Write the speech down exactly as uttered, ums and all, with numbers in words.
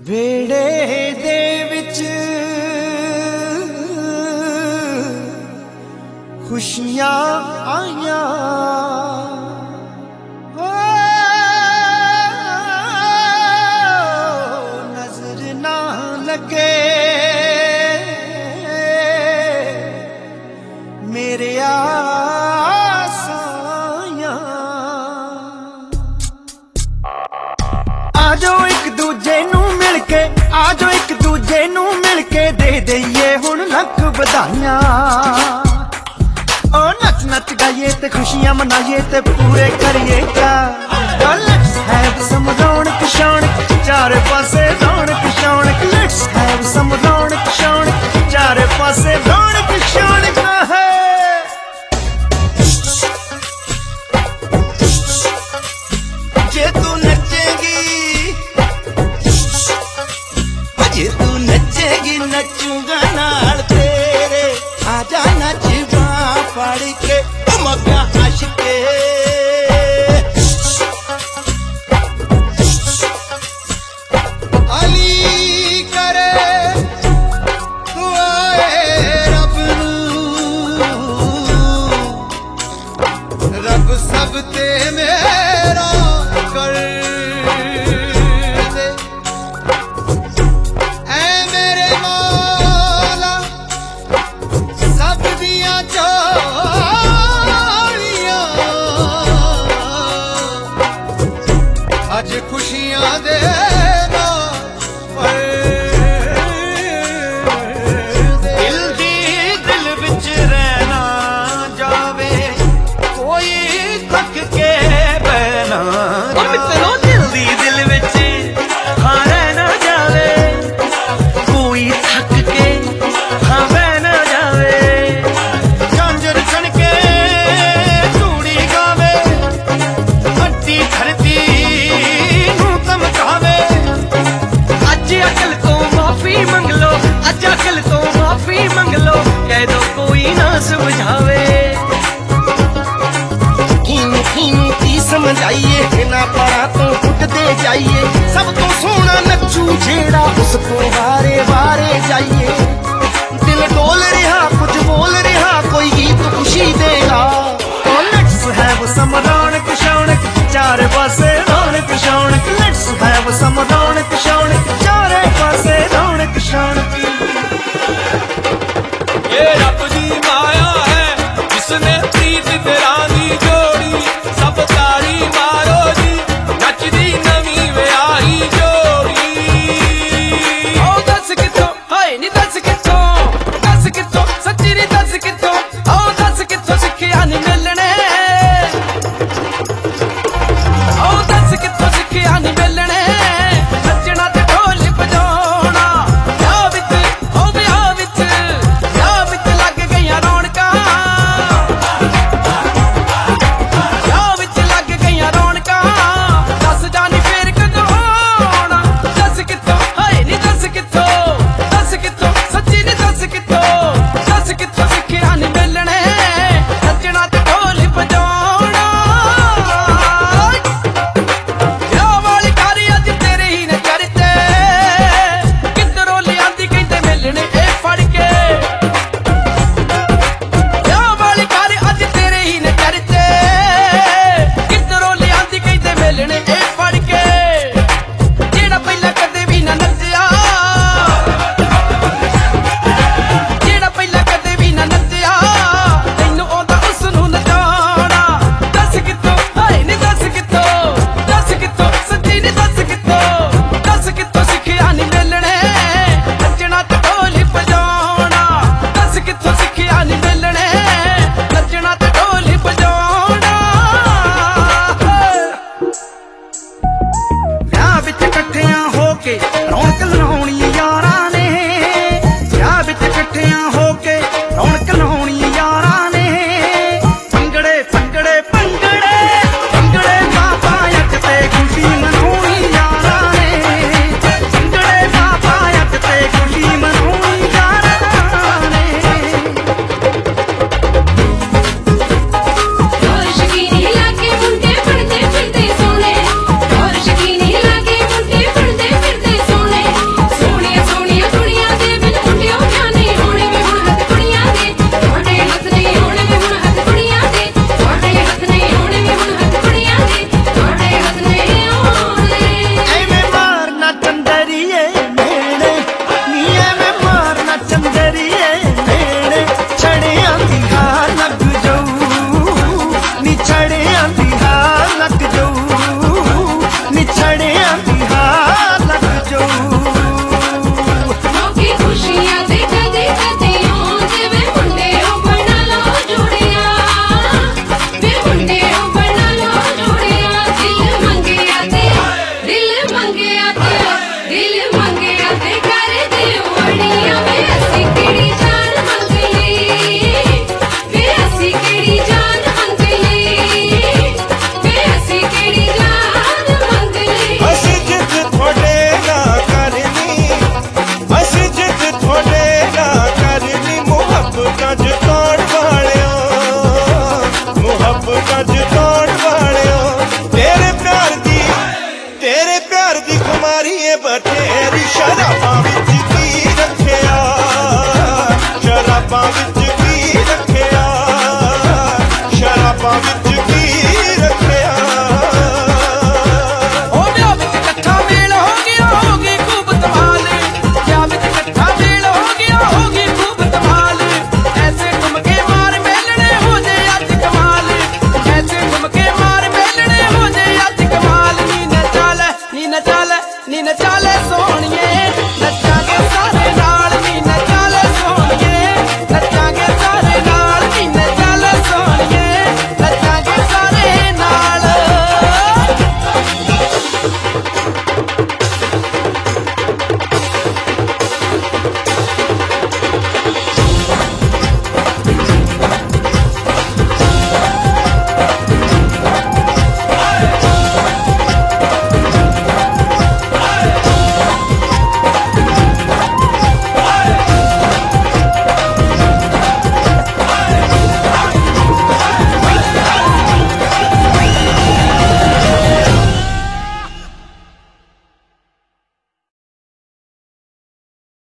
वेड़े दे विच खुशियां आईया नजर ना लगे मेरे आसायां। आजो एक दूजे नू मिल के आजो एक दूजे नू मिल के दे दईए हुण लख बधाइयां। ओ नच नच गाइए ते खुशियां मनाइए ते पूरे करिए क्या। लेट्स हैव सम रौनक शौनक चारे पासे रौनक शौनक। लेट्स हैव सम रौनक शौनक चारे पासे रौनक शौनक है। जे तू नचेगी जे तू नचेगी नचूंगा नाल तेरे। आजा नच बां फड़ के मौका आशिके। अली करे दुआए रब नू रब सब ते मेरा कर दे। ऐ मेरे मौला सब दियां चो ਬਥੇਰੀ ਸ਼ਰਾਬਾਂ ਵਿੱਚ ਕੀ ਰੱਖਿਆ, ਸ਼ਰਾਬਾਂ ਵਿੱਚ ਕੀ ਰੱਖਿਆ, ਸ਼ਰਾਬਾਂ ਵਿੱਚ ਕੀ ਰੱਖਿਆ। ਉਹ ਵਿਆਹ ਵਿੱਚ ਇਕੱਠਾ ਮੇਲ ਹੋ ਗਿਆ, ਹੋ ਗਈ ਖੂਬ ਧਮਾਲ। ਵਿਆਹ ਵਿੱਚ ਇਕੱਠਾ ਮੇਲ ਹੋ ਗਿਆ, ਹੋ ਗਈ ਖੂਬ ਧਮਾਲ। ਐਸੇ ਘੁੰਮ ਕੇ ਮਾਰ ਮੇਲਣੇ ਹੋ ਜੇ ਅੱਜ ਕਮਾਲ, ਐਸੇ ਘੁੰਮ ਕੇ ਮਾਰ ਮੇਲਣੇ ਹੋ ਜੇ ਅੱਜ ਕਮਾਲ। ਨੀ ਨਾ ਚੱਲ ਨੀ ਨਾ ਚੱਲ ਨੀ ਨਾ ਚੱਲ ਸੋਹਣੀਏ